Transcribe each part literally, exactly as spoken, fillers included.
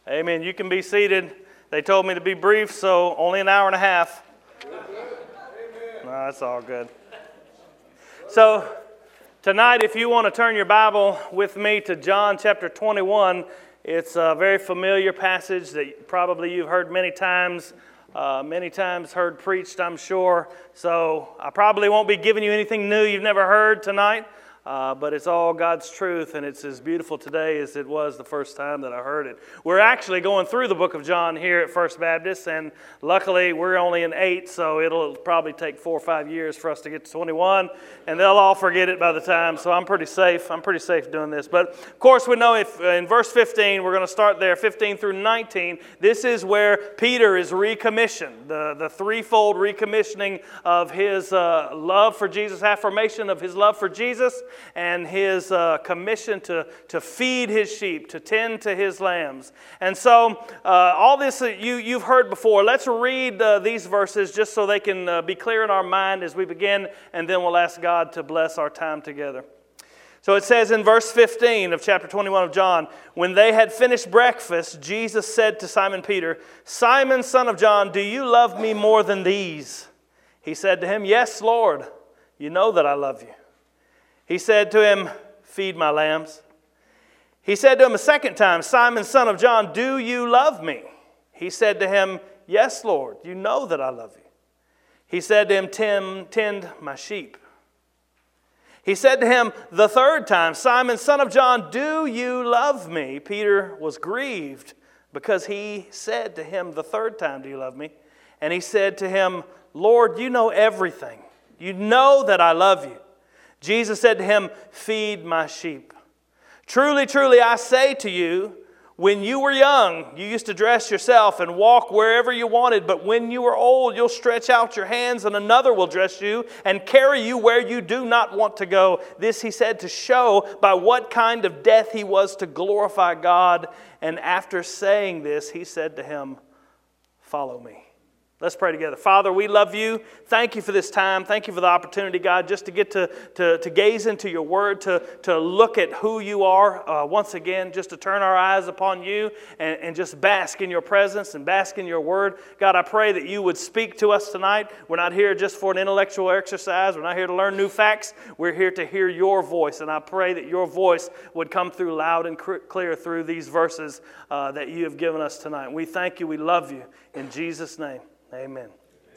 Amen. You can be seated. They told me to be brief, so only an hour and a half. No, that's all good. So tonight, if you want to turn your Bible with me to John chapter twenty-one, it's a very familiar passage that probably you've heard many times, uh, many times heard preached, I'm sure. So I probably won't be giving you anything new you've never heard tonight. Uh, but it's all God's truth, and it's as beautiful today as it was the first time that I heard it. We're actually going through the book of John here at First Baptist, and luckily we're only in eight, so it'll probably take four or five years for us to get to twenty-one, and they'll all forget it by the time, so I'm pretty safe. I'm pretty safe doing this. But, of course, we know if in verse fifteen, we're going to start there, fifteen through nineteen, this is where Peter is recommissioned, the, the threefold recommissioning of his uh, love for Jesus, affirmation of his love for Jesus, and his uh, commission to, to feed his sheep, to tend to his lambs. And so uh, all this uh, you, you've heard before. Let's read uh, these verses just so they can uh, be clear in our mind as we begin, and then we'll ask God to bless our time together. So it says in verse fifteen of chapter twenty-one of John, "When they had finished breakfast, Jesus said to Simon Peter, 'Simon, son of John, do you love me more than these?' He said to him, 'Yes, Lord, you know that I love you.' He said to him, 'Feed my lambs.' He said to him a second time, 'Simon, son of John, do you love me?' He said to him, 'Yes, Lord, you know that I love you.' He said to him, 'Tend, tend my sheep.' He said to him the third time, 'Simon, son of John, do you love me?' Peter was grieved because he said to him the third time, 'Do you love me?' And he said to him, 'Lord, you know everything. You know that I love you.' Jesus said to him, 'Feed my sheep. Truly, truly, I say to you, when you were young, you used to dress yourself and walk wherever you wanted. But when you are old, you'll stretch out your hands and another will dress you and carry you where you do not want to go.' This he said to show by what kind of death he was to glorify God. And after saying this, he said to him, 'Follow me.'" Let's pray together. Father, we love you. Thank you for this time. Thank you for the opportunity, God, just to get to, to, to gaze into your word, to, to look at who you are uh, once again, just to turn our eyes upon you and, and just bask in your presence and bask in your word. God, I pray that you would speak to us tonight. We're not here just for an intellectual exercise. We're not here to learn new facts. We're here to hear your voice, and I pray that your voice would come through loud and clear through these verses uh, that you have given us tonight. We thank you. We love you. In Jesus' name. Amen.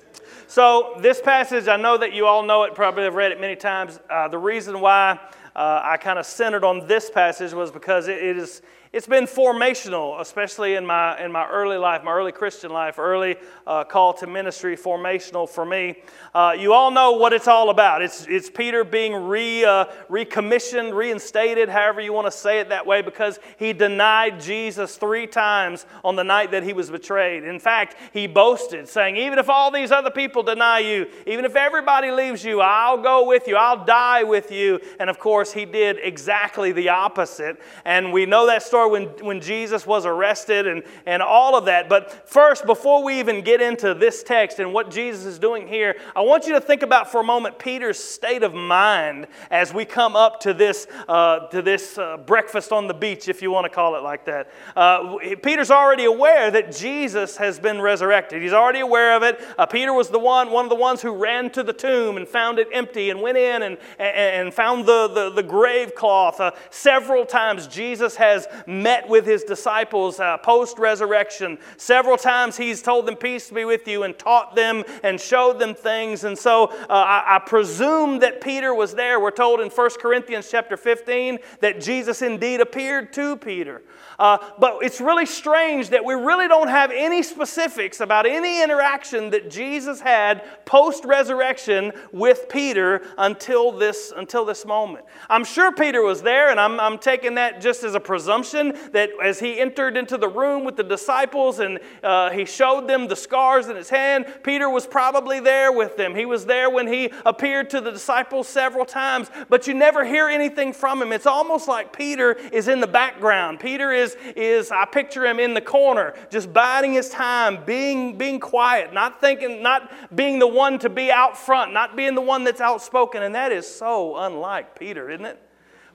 So this passage, I know that you all know it, probably have read it many times. Uh, the reason why uh, I kind of centered on this passage was because it, it is it's been formational, especially in my in my early life, my early Christian life, early uh, call to ministry, formational for me. Uh, you all know what it's all about. It's it's Peter being re uh, recommissioned, reinstated, however you want to say it that way, because he denied Jesus three times on the night that he was betrayed. In fact, he boasted, saying, "Even if all these other people deny you, even if everybody leaves you, I'll go with you. I'll die with you." And of course, he did exactly the opposite. And we know that story when, when Jesus was arrested and, and all of that. But first, before we even get into this text and what Jesus is doing here, I want you to think about for a moment Peter's state of mind as we come up to this, uh, to this uh, breakfast on the beach, if you want to call it like that. Uh, Peter's already aware that Jesus has been resurrected. He's already aware of it. Uh, Peter was the one, one of the ones who ran to the tomb and found it empty and went in and, and, and found the, the, the grave cloth. Uh, several times Jesus has met with his disciples uh, post-resurrection. Several times he's told them, "Peace be with you," and taught them and showed them things. And so uh, I, I presume that Peter was there. We're told in First Corinthians chapter fifteen that Jesus indeed appeared to Peter. Uh, but it's really strange that we really don't have any specifics about any interaction that Jesus had post-resurrection with Peter until this, until this moment. I'm sure Peter was there, and I'm, I'm taking that just as a presumption that as he entered into the room with the disciples and uh, he showed them the scars in his hand, Peter was probably there with them. He was there when he appeared to the disciples several times, but you never hear anything from him. It's almost like Peter is in the background. Peter is is, is I picture him in the corner, just biding his time, being, being quiet, not thinking, not being the one to be out front, not being the one that's outspoken. And that is so unlike Peter, isn't it?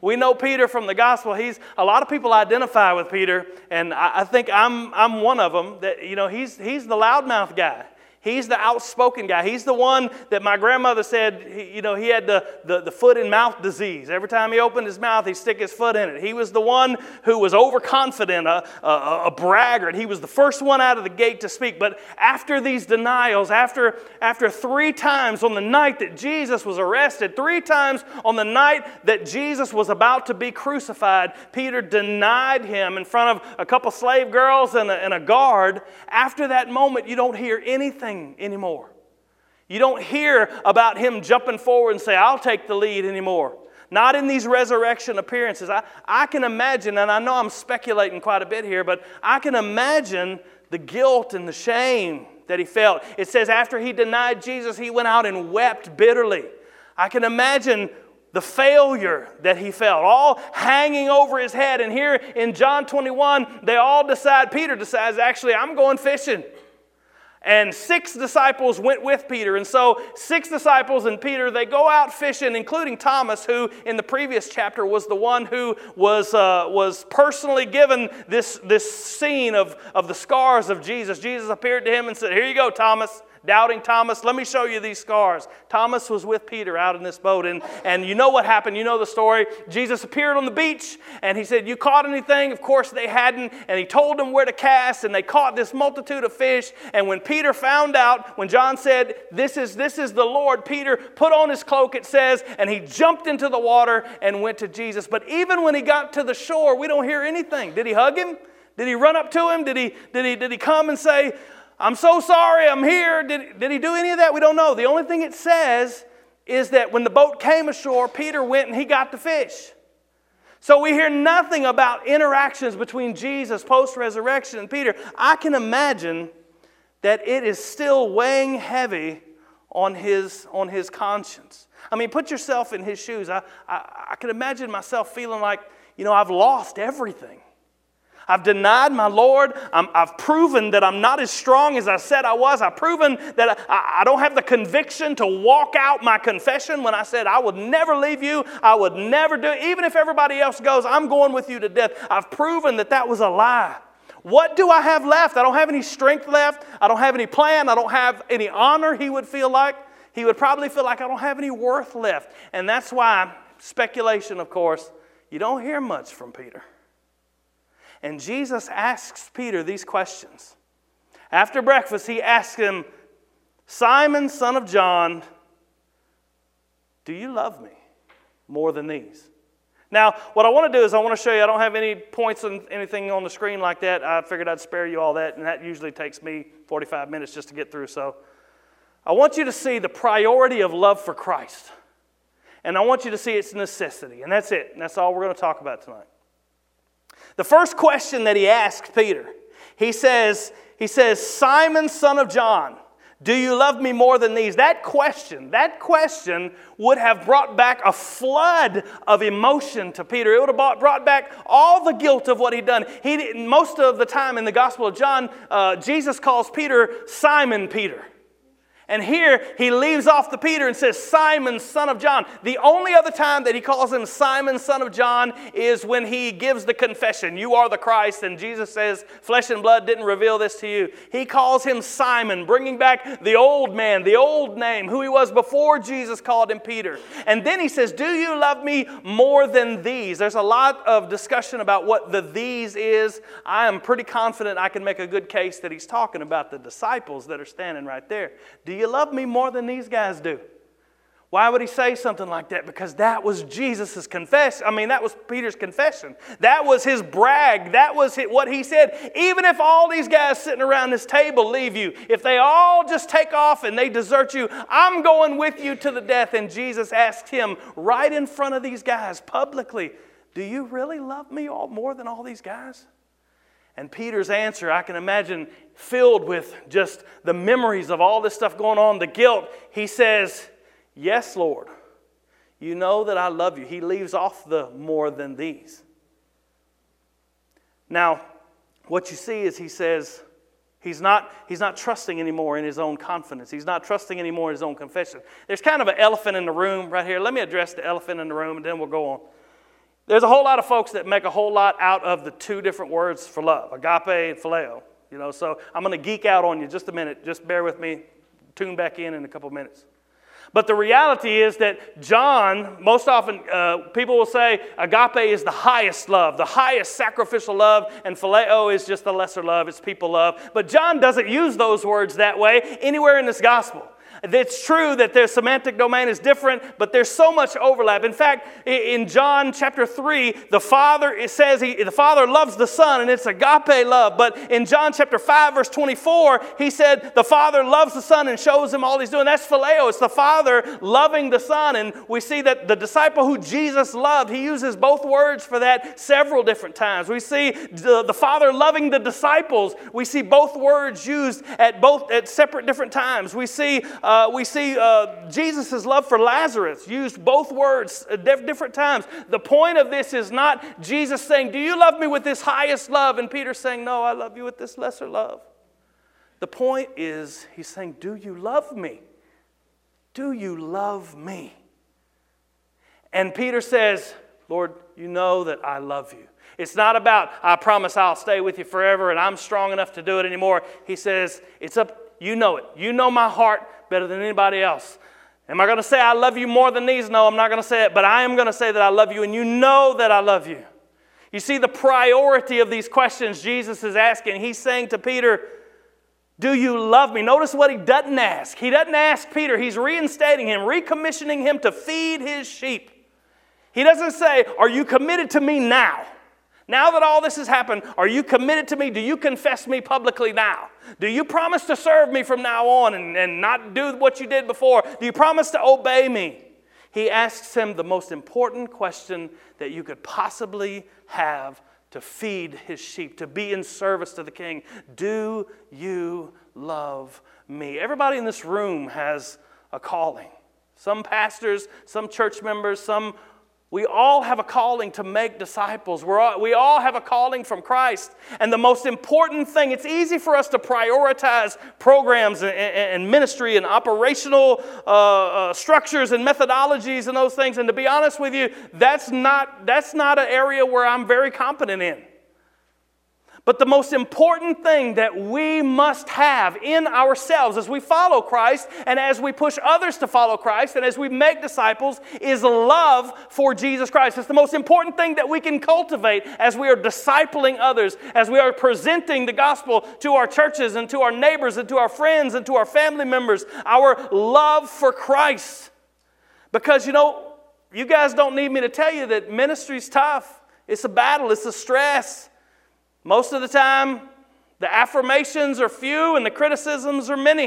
We know Peter from the gospel. He's a lot of people identify with Peter, and I, I think I'm I'm one of them. That you know, he's he's the loudmouth guy. He's the outspoken guy. He's the one that my grandmother said, he, you know, he had the, the, the foot and mouth disease. Every time he opened his mouth, he'd stick his foot in it. He was the one who was overconfident, a, a, a braggart. He was the first one out of the gate to speak. But after these denials, after, after three times on the night that Jesus was arrested, three times on the night that Jesus was about to be crucified, Peter denied him in front of a couple slave girls and a, and a guard. After that moment, you don't hear anything anymore. You don't hear about him jumping forward and say, I'll take the lead anymore. Not in these resurrection appearances. I, I can imagine, and I know I'm speculating quite a bit here, but I can imagine the guilt and the shame that he felt. It says after he denied Jesus, he went out and wept bitterly. I can imagine the failure that he felt, all hanging over his head. And here in John twenty-one, they all decide, Peter decides, actually, I'm going fishing. And six disciples went with Peter. And so six disciples and Peter, they go out fishing, including Thomas, who in the previous chapter was the one who was uh, was personally given this, this scene of, of the scars of Jesus. Jesus appeared to him and said, here you go, Thomas. Doubting Thomas, let me show you these scars. Thomas was with Peter out in this boat, and, and you know what happened. You know the story. Jesus appeared on the beach, and he said, you caught anything? Of course they hadn't, and he told them where to cast, and they caught this multitude of fish. And when Peter found out, when John said, this is, this is the Lord, Peter put on his cloak, it says, and he jumped into the water and went to Jesus. But even when he got to the shore, we don't hear anything. Did he hug him? Did he run up to him? Did he, did he, did he come and say, I'm so sorry, I'm here. Did, did he do any of that? We don't know. The only thing it says is that when the boat came ashore, Peter went and he got the fish. So we hear nothing about interactions between Jesus post-resurrection and Peter. I can imagine that it is still weighing heavy on his, on his conscience. I mean, put yourself in his shoes. I, I, I can imagine myself feeling like, you know, I've lost everything. I've denied my Lord. I'm, I've proven that I'm not as strong as I said I was. I've proven that I, I don't have the conviction to walk out my confession when I said I would never leave you. I would never do it. Even if everybody else goes, I'm going with you to death. I've proven that that was a lie. What do I have left? I don't have any strength left. I don't have any plan. I don't have any honor, he would feel like. He would probably feel like I don't have any worth left. And that's why, speculation, of course, you don't hear much from Peter. And Jesus asks Peter these questions. After breakfast, he asks him, Simon, son of John, do you love me more than these? Now, what I want to do is I want to show you, I don't have any points on anything on the screen like that. I figured I'd spare you all that, and that usually takes me forty-five minutes just to get through. So I want you to see the priority of love for Christ. And I want you to see its necessity. And that's it. And that's all we're going to talk about tonight. The first question that he asked Peter, he says, he says, Simon, son of John, do you love me more than these? That question, that question would have brought back a flood of emotion to Peter. It would have brought back all the guilt of what he'd done. He, most of the time in the Gospel of John, uh, Jesus calls Peter Simon Peter. And here he leaves off the Peter and says, Simon, son of John. The only other time that he calls him Simon, son of John, is when he gives the confession, you are the Christ. And Jesus says, flesh and blood didn't reveal this to you. He calls him Simon, bringing back the old man, the old name, who he was before Jesus called him Peter. And then he says, do you love me more than these? There's a lot of discussion about what the these is. I am pretty confident I can make a good case that he's talking about the disciples that are standing right there. Do you love me more than these guys do? Why would he say something like that? Because that was Jesus' confession. I mean, that was Peter's confession. That was his brag. That was what he said. Even if all these guys sitting around this table leave you, if they all just take off and they desert you, I'm going with you to the death. And Jesus asked him right in front of these guys publicly, do you really love me all, more than all these guys? And Peter's answer, I can imagine, filled with just the memories of all this stuff going on, the guilt. He says, yes, Lord, you know that I love you. He leaves off the more than these. Now, what you see is he says, he's not, he's not trusting anymore in his own confidence. He's not trusting anymore in his own confession. There's kind of an elephant in the room right here. Let me address the elephant in the room and then we'll go on. There's a whole lot of folks that make a whole lot out of the two different words for love, agape and phileo. You know, so I'm going to geek out on you just a minute. Just bear with me. Tune back in in a couple minutes. But the reality is that John, most often uh, people will say agape is the highest love, the highest sacrificial love, and phileo is just the lesser love, it's people love. But John doesn't use those words that way anywhere in this gospel. It's true that their semantic domain is different, but there's so much overlap. In fact, in John chapter three, the Father, it says he, the Father loves the Son, and it's agape love. But in John chapter five, verse twenty-four, he said the Father loves the Son and shows him all he's doing. That's phileo. It's the Father loving the Son. And we see that the disciple who Jesus loved, he uses both words for that several different times. We see the, the Father loving the disciples. We see both words used at both at separate different times. We see uh, Uh, we see uh, Jesus' love for Lazarus used both words at different times. The point of this is not Jesus saying, do you love me with this highest love? And Peter saying, no, I love you with this lesser love. The point is, he's saying, do you love me? Do you love me? And Peter says, Lord, you know that I love you. It's not about, I promise I'll stay with you forever and I'm strong enough to do it anymore. He says, it's up, you know it. You know my heart better than anybody else. Am I going to say I love you more than these? No, I'm not going to say it, but I am going to say that I love you, and you know that I love you. You see the priority of these questions Jesus is asking. He's saying to Peter, do you love me? Notice what he doesn't ask. He doesn't ask Peter. He's reinstating him, recommissioning him to feed his sheep. He doesn't say, are you committed to me now? Now that all this has happened, are you committed to me? Do you confess me publicly now? Do you promise to serve me from now on and, and not do what you did before? Do you promise to obey me? He asks him the most important question that you could possibly have to feed his sheep, to be in service to the king. Do you love me? Everybody in this room has a calling. Some pastors, some church members, some We all have a calling to make disciples. We're all, we all have a calling from Christ. And the most important thing, it's easy for us to prioritize programs and, and, and ministry and operational uh, uh, structures and methodologies and those things. And to be honest with you, that's not, that's not an area where I'm very competent in. But the most important thing that we must have in ourselves as we follow Christ and as we push others to follow Christ and as we make disciples is love for Jesus Christ. It's the most important thing that we can cultivate as we are discipling others, as we are presenting the gospel to our churches and to our neighbors and to our friends and to our family members, our love for Christ. Because, you know, you guys don't need me to tell you that ministry's tough. It's a battle. It's a stress. Most of the time, the affirmations are few and the criticisms are many.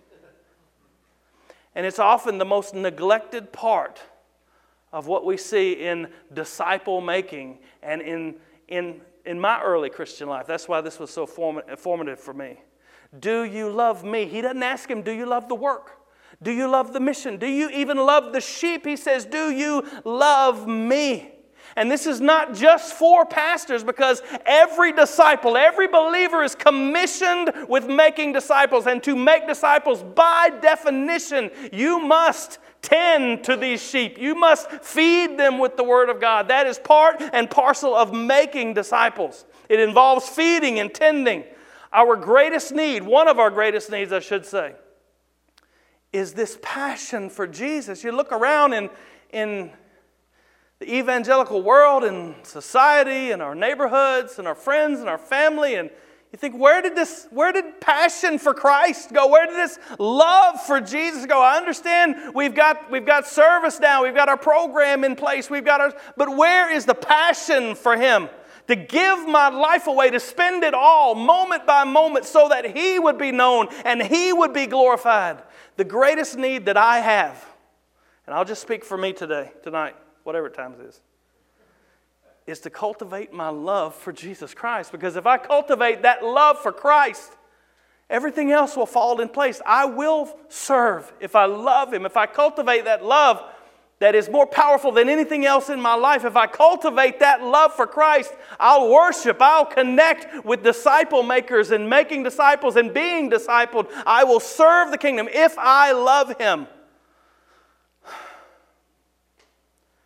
And it's often the most neglected part of what we see in disciple making and in, in, in my early Christian life. That's why this was so form, formative for me. Do you love me? He doesn't ask him, do you love the work? Do you love the mission? Do you even love the sheep? He says, do you love me? And this is not just for pastors, because every disciple, every believer is commissioned with making disciples. And to make disciples, by definition, you must tend to these sheep. You must feed them with the Word of God. That is part and parcel of making disciples. It involves feeding and tending. Our greatest need, one of our greatest needs, I should say, is this passion for Jesus. You look around in in the evangelical world and society and our neighborhoods and our friends and our family, and you think, where did this, where did passion for Christ go? Where did this love for Jesus go? I understand we've got we've got service now, we've got our program in place, we've got our, but where is the passion for Him? To give my life away, to spend it all moment by moment so that He would be known and He would be glorified. The greatest need that I have, and I'll just speak for me today, tonight, whatever time it is, is to cultivate my love for Jesus Christ. Because if I cultivate that love for Christ, everything else will fall in place. I will serve if I love Him. If I cultivate that love that is more powerful than anything else in my life, if I cultivate that love for Christ, I'll worship, I'll connect with disciple makers and making disciples and being discipled. I will serve the kingdom if I love Him.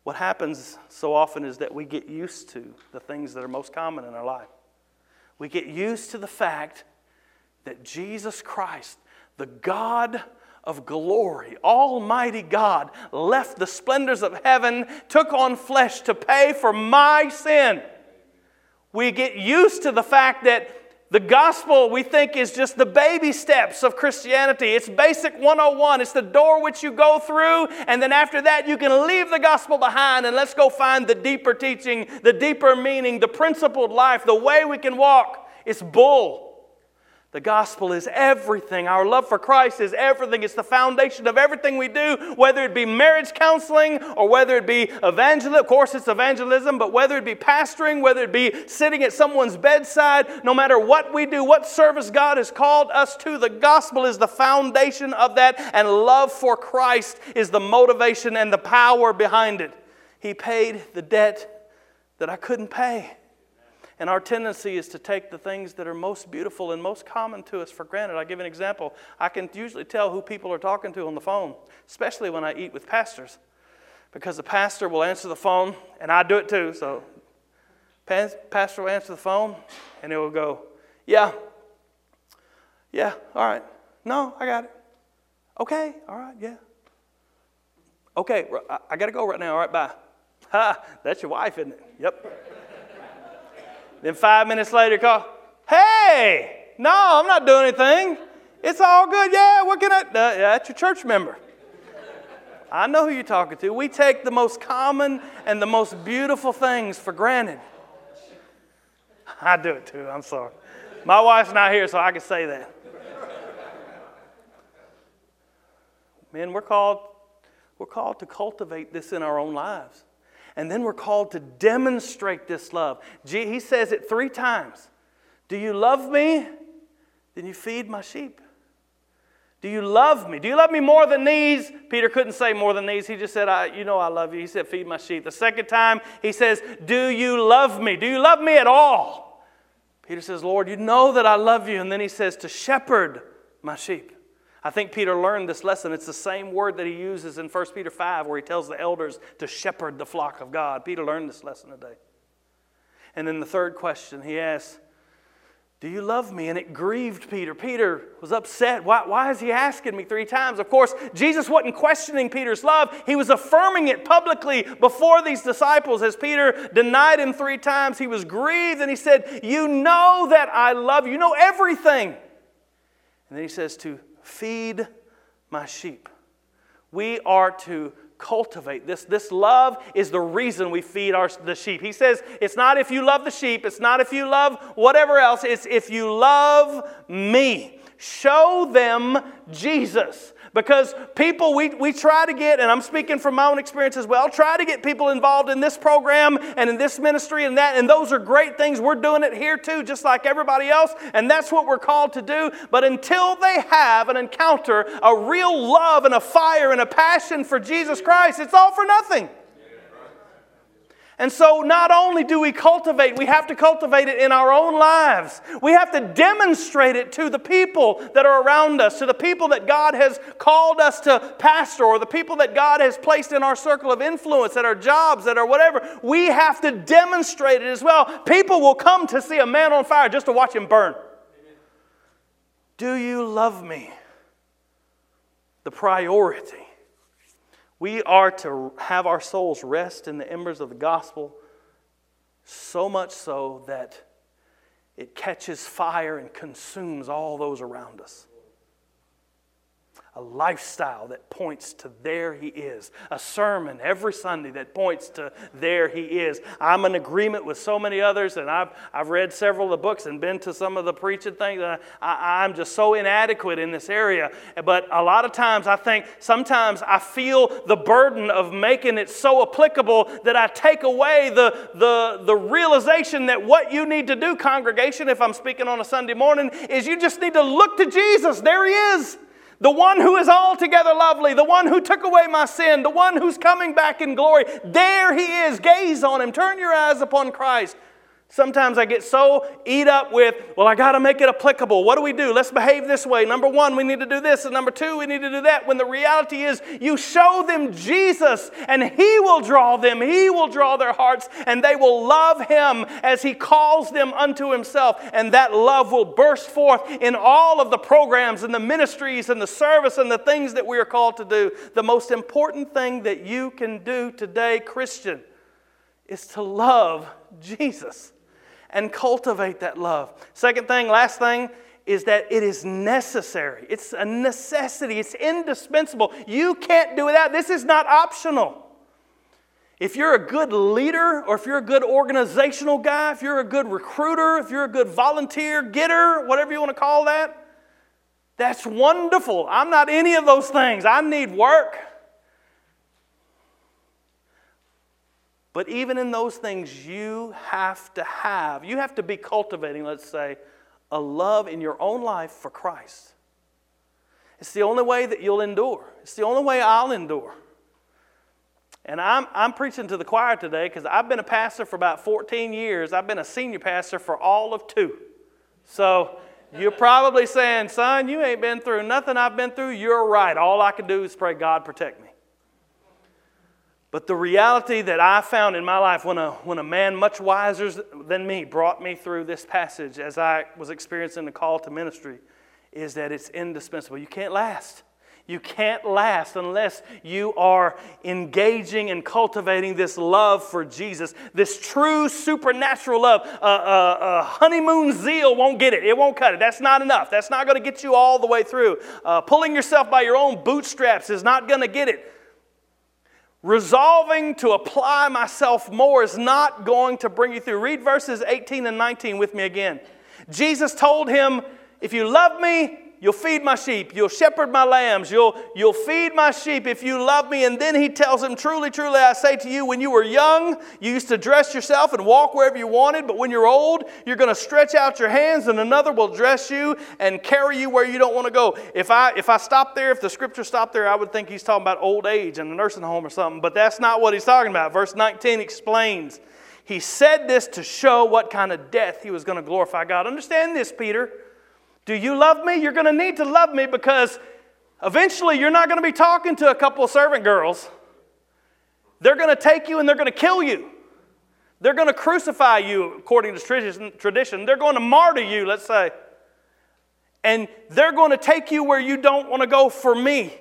what happens so often is that we get used to the things that are most common in our life. We get used to the fact that Jesus Christ, the God of glory, Almighty God, left the splendors of heaven, took on flesh to pay for my sin. We get used to the fact that the gospel, we think, is just the baby steps of Christianity. It's basic one oh one. It's the door which you go through, and then after that you can leave the gospel behind and let's go find the deeper teaching, the deeper meaning, the principled life, the way we can walk. It's bull. The gospel is everything. Our love for Christ is everything. It's the foundation of everything we do, whether it be marriage counseling or whether it be evangelism. Of course, it's evangelism, but whether it be pastoring, whether it be sitting at someone's bedside, no matter what we do, what service God has called us to, the gospel is the foundation of that, and love for Christ is the motivation and the power behind it. He paid the debt that I couldn't pay. And our tendency is to take the things that are most beautiful and most common to us for granted. I'll give you an example. I can usually tell who people are talking to on the phone, especially when I eat with pastors, because the pastor will answer the phone, and I do it too. So pastor will answer the phone, and it will go, yeah, yeah, all right. No, I got it. Okay, all right, yeah. Okay, I, I got to go right now. All right, bye. Ha, that's your wife, isn't it? Yep. Then five minutes later, call, hey, no, I'm not doing anything. It's all good. Yeah, what can I, uh, that's your church member. I know who you're talking to. We take the most common and the most beautiful things for granted. I do it too, I'm sorry. My wife's not here, so I can say that. Men, we're called, we're called to cultivate this in our own lives. And then we're called to demonstrate this love. He says it three times. Do you love me? Then you feed my sheep. Do you love me? Do you love me more than these? Peter couldn't say more than these. He just said, I, you know I love you. He said, feed my sheep. The second time, he says, do you love me? Do you love me at all? Peter says, Lord, you know that I love you. And then he says, to shepherd my sheep. I think Peter learned this lesson. It's the same word that he uses in First Peter five where he tells the elders to shepherd the flock of God. Peter learned this lesson today. And then the third question he asks, do you love me? And it grieved Peter. Peter was upset. Why, why is he asking me three times? Of course, Jesus wasn't questioning Peter's love. He was affirming it publicly before these disciples. As Peter denied him three times, he was grieved and he said, you know that I love you. You know everything. And then he says to feed my sheep. We are to cultivate this. This love is the reason we feed our, the sheep. He says it's not if you love the sheep. It's not if you love whatever else. It's if you love me. Show them Jesus. Because people, we, we try to get, and I'm speaking from my own experience as well, try to get people involved in this program and in this ministry and that, and those are great things. We're doing it here too, just like everybody else, and that's what we're called to do. But until they have an encounter, a real love and a fire and a passion for Jesus Christ, it's all for nothing. And so not only do we cultivate, we have to cultivate it in our own lives. We have to demonstrate it to the people that are around us, to the people that God has called us to pastor, or the people that God has placed in our circle of influence, at our jobs, at our whatever. We have to demonstrate it as well. People will come to see a man on fire just to watch him burn. Do you love me? The priority. We are to have our souls rest in the embers of the gospel, so much so that it catches fire and consumes all those around us. A lifestyle that points to there he is. A sermon every Sunday that points to there he is. I'm in agreement with so many others, and I've, I've read several of the books and been to some of the preaching things. And I, I'm just so inadequate in this area. But a lot of times I think, sometimes I feel the burden of making it so applicable that I take away the, the, the realization that what you need to do, congregation, if I'm speaking on a Sunday morning, is you just need to look to Jesus. There he is. The one who is altogether lovely, the one who took away my sin, the one who's coming back in glory. There he is. Gaze on him. Turn your eyes upon Christ. Sometimes I get so eat up with, well, I got to make it applicable. What do we do? Let's behave this way. Number one, we need to do this. And number two, we need to do that. When the reality is you show them Jesus and He will draw them. He will draw their hearts and they will love Him as He calls them unto Himself. And that love will burst forth in all of the programs and the ministries and the service and the things that we are called to do. The most important thing that you can do today, Christian, is to love Jesus and cultivate that love. Second thing, last thing, is that it is necessary. It's a necessity. It's indispensable. You can't do without. This is not optional. If you're a good leader, or if you're a good organizational guy, if you're a good recruiter, if you're a good volunteer getter, whatever you want to call that, that's wonderful. I'm not any of those things. I need work. But even in those things, you have to have, you have to be cultivating, let's say, a love in your own life for Christ. It's the only way that you'll endure. It's the only way I'll endure. And I'm, I'm preaching to the choir today because I've been a pastor for about fourteen years. I've been a senior pastor for all of two. So you're probably saying, son, you ain't been through nothing I've been through. You're right. All I can do is pray, God, protect me. But the reality that I found in my life when a, when a man much wiser than me brought me through this passage as I was experiencing the call to ministry is that it's indispensable. You can't last. You can't last unless you are engaging and cultivating this love for Jesus, this true supernatural love. Uh, uh, uh, honeymoon zeal won't get it. It won't cut it. That's not enough. That's not going to get you all the way through. Uh, pulling yourself by your own bootstraps is not going to get it. Resolving to apply myself more is not going to bring you through. Read verses eighteen and nineteen with me again. Jesus told him, if you love me, you'll feed my sheep. You'll shepherd my lambs. You'll, you'll feed my sheep if you love me. And then he tells him, truly, truly, I say to you, when you were young, you used to dress yourself and walk wherever you wanted. But when you're old, you're going to stretch out your hands and another will dress you and carry you where you don't want to go. If I, if I stopped there, if the scripture stopped there, I would think he's talking about old age and a nursing home or something. But that's not what he's talking about. Verse nineteen explains. He said this to show what kind of death he was going to glorify God. Understand this, Peter. Do you love me? You're going to need to love me because eventually you're not going to be talking to a couple of servant girls. They're going to take you and they're going to kill you. They're going to crucify you according to tradition. They're going to martyr you, let's say. And they're going to take you where you don't want to go for me.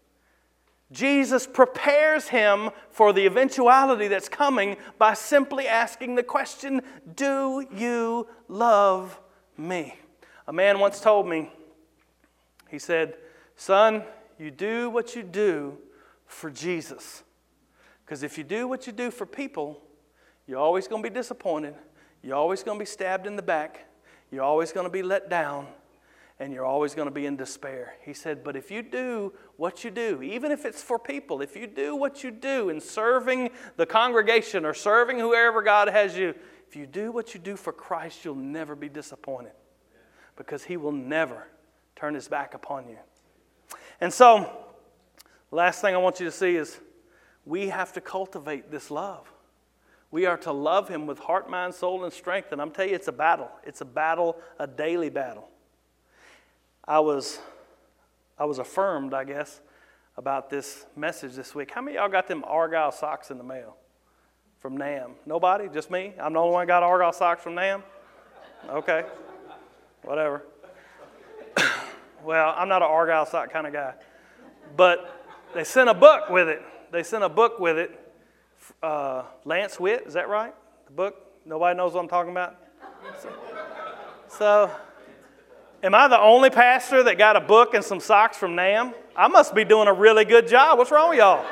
Jesus prepares him for the eventuality that's coming by simply asking the question, do you love me? A man once told me, he said, son, you do what you do for Jesus. Because if you do what you do for people, you're always going to be disappointed. You're always going to be stabbed in the back. You're always going to be let down. And you're always going to be in despair. He said, but if you do what you do, even if it's for people, if you do what you do in serving the congregation or serving whoever God has you, if you do what you do for Christ, you'll never be disappointed. Because he will never turn his back upon you. And so, last thing I want you to see is we have to cultivate this love. We are to love him with heart, mind, soul, and strength. And I'm telling you, it's a battle. It's a battle, a daily battle. I was, I was affirmed, I guess, about this message this week. How many of y'all got them Argyle socks in the mail from NAM? Nobody? Just me? I'm the only one who got Argyle socks from NAM? Okay. Whatever. Well, I'm not an Argyle sock kind of guy. But they sent a book with it. They sent a book with it. Uh, Lance Witt, is that right? The book? Nobody knows what I'm talking about? So, so, am I the only pastor that got a book and some socks from NAM? I must be doing a really good job. What's wrong with y'all?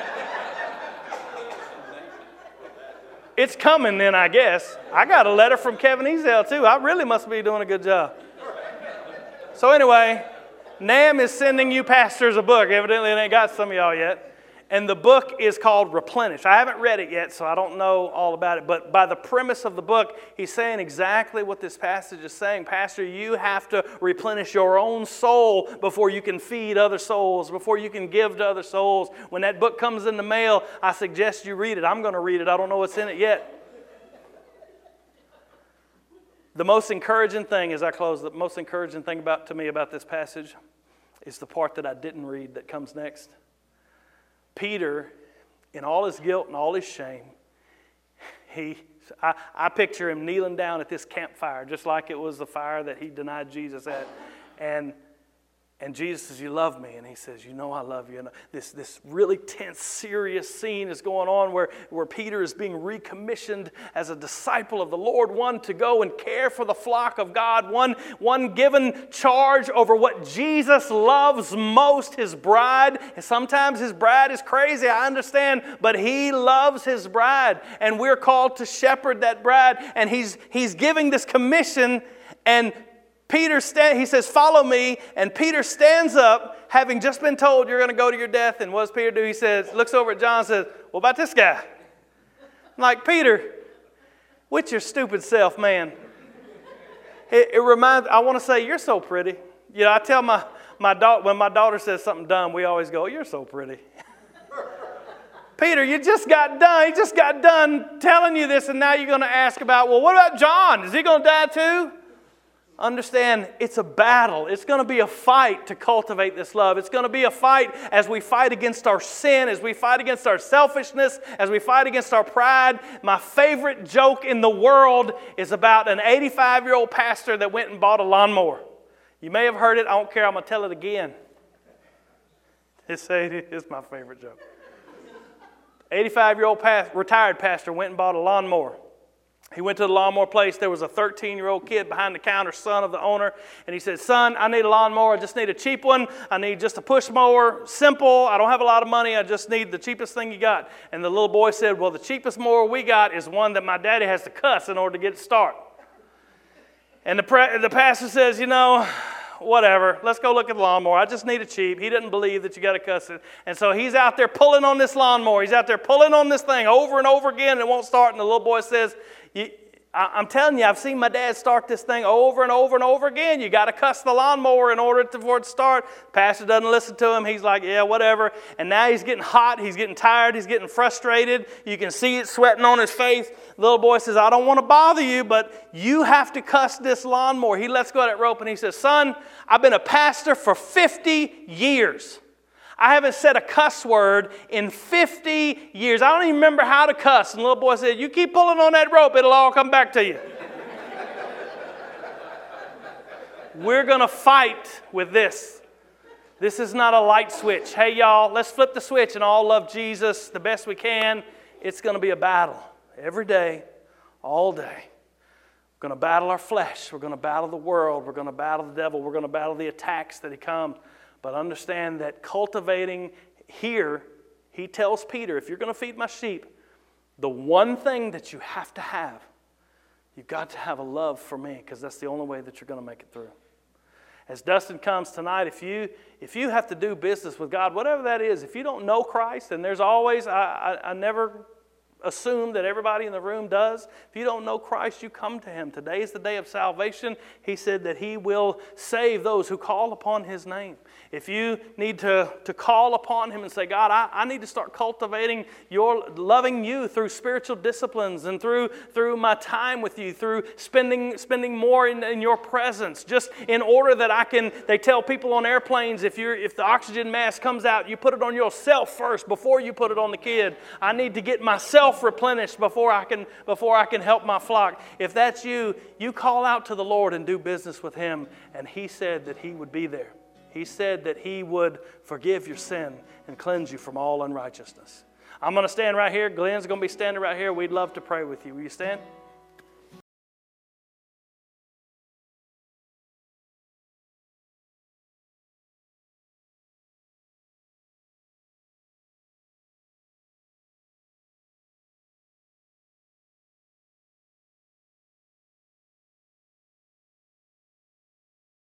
It's coming then, I guess. I got a letter from Kevin Ezel, too. I really must be doing a good job. So anyway, NAM is sending you pastors a book. Evidently, it ain't got some of y'all yet. And the book is called Replenish. I haven't read it yet, so I don't know all about it. But by the premise of the book, he's saying exactly what this passage is saying. Pastor, you have to replenish your own soul before you can feed other souls, before you can give to other souls. When that book comes in the mail, I suggest you read it. I'm going to read it. I don't know what's in it yet. The most encouraging thing, as I close, the most encouraging thing about to me about this passage is the part that I didn't read that comes next. Peter, in all his guilt and all his shame, he, I, I picture him kneeling down at this campfire, just like it was the fire that he denied Jesus at. And And Jesus says, you love me. And he says, you know I love you. And this, this really tense, serious scene is going on where, where Peter is being recommissioned as a disciple of the Lord, one to go and care for the flock of God, one, one given charge over what Jesus loves most, his bride. And sometimes his bride is crazy, I understand, but he loves his bride. And we're called to shepherd that bride. And he's, he's giving this commission, and Peter, stand, he says, follow me, and Peter stands up, having just been told you're going to go to your death. And what does Peter do? He says, looks over at John and says, what about this guy? I'm like, Peter, with your stupid self, man. It, it reminds, I want to say, you're so pretty. You know, I tell my, my daughter, when my daughter says something dumb, we always go, you're so pretty. Peter, you just got done. He just got done telling you this, and now you're going to ask about, well, what about John? Is he going to die too? Understand, it's a battle. It's going to be a fight to cultivate this love. It's going to be a fight as we fight against our sin, as we fight against our selfishness, as we fight against our pride. My favorite joke in the world is about an eighty-five-year-old pastor that went and bought a lawnmower. You may have heard it. I don't care. I'm going to tell it again. It's, it's my favorite joke. eighty-five-year-old past, retired pastor went and bought a lawnmower. He went to the lawnmower place. There was a thirteen-year-old kid behind the counter, son of the owner. And he said, son, I need a lawnmower. I just need a cheap one. I need just a push mower. Simple. I don't have a lot of money. I just need the cheapest thing you got. And the little boy said, well, the cheapest mower we got is one that my daddy has to cuss in order to get it started. And the, pre- the pastor says, you know, whatever. Let's go look at the lawnmower. I just need it cheap. He didn't believe that you got to cuss it. And so he's out there pulling on this lawnmower. He's out there pulling on this thing over and over again, and it won't start. And the little boy says, You, I, I'm telling you, I've seen my dad start this thing over and over and over again. You got to cuss the lawnmower in order to, for it to start. The pastor doesn't listen to him. He's like, yeah, whatever. And now he's getting hot. He's getting tired. He's getting frustrated. You can see it sweating on his face. The little boy says, I don't want to bother you, but you have to cuss this lawnmower. He lets go of that rope and he says, son, I've been a pastor for fifty years. I haven't said a cuss word in fifty years. I don't even remember how to cuss. And the little boy said, you keep pulling on that rope, it'll all come back to you. We're going to fight with this. This is not a light switch. Hey, y'all, let's flip the switch and all love Jesus the best we can. It's going to be a battle every day, all day. We're going to battle our flesh. We're going to battle the world. We're going to battle the devil. We're going to battle the attacks that he comes. But understand that cultivating here, he tells Peter, if you're going to feed my sheep, the one thing that you have to have, you've got to have a love for me, because that's the only way that you're going to make it through. As Dustin comes tonight, if you if you have to do business with God, whatever that is, if you don't know Christ, and there's always, I, I, I never assume that everybody in the room does. If you don't know Christ, you come to him. Today is the day of salvation. He said that he will save those who call upon his name. If you need to, to call upon him and say, God, I, I need to start cultivating your loving you through spiritual disciplines and through, through my time with you, through spending, spending more in, in your presence, just in order that I can, they tell people on airplanes, if you're if the oxygen mask comes out, you put it on yourself first before you put it on the kid. I need to get myself replenished before I can before I can help my flock. If that's you, you call out to the Lord and do business with him. And he said that he would be there. He said that he would forgive your sin and cleanse you from all unrighteousness. I'm going to stand right here. Glenn's going to be standing right here. We'd love to pray with you. Will you stand?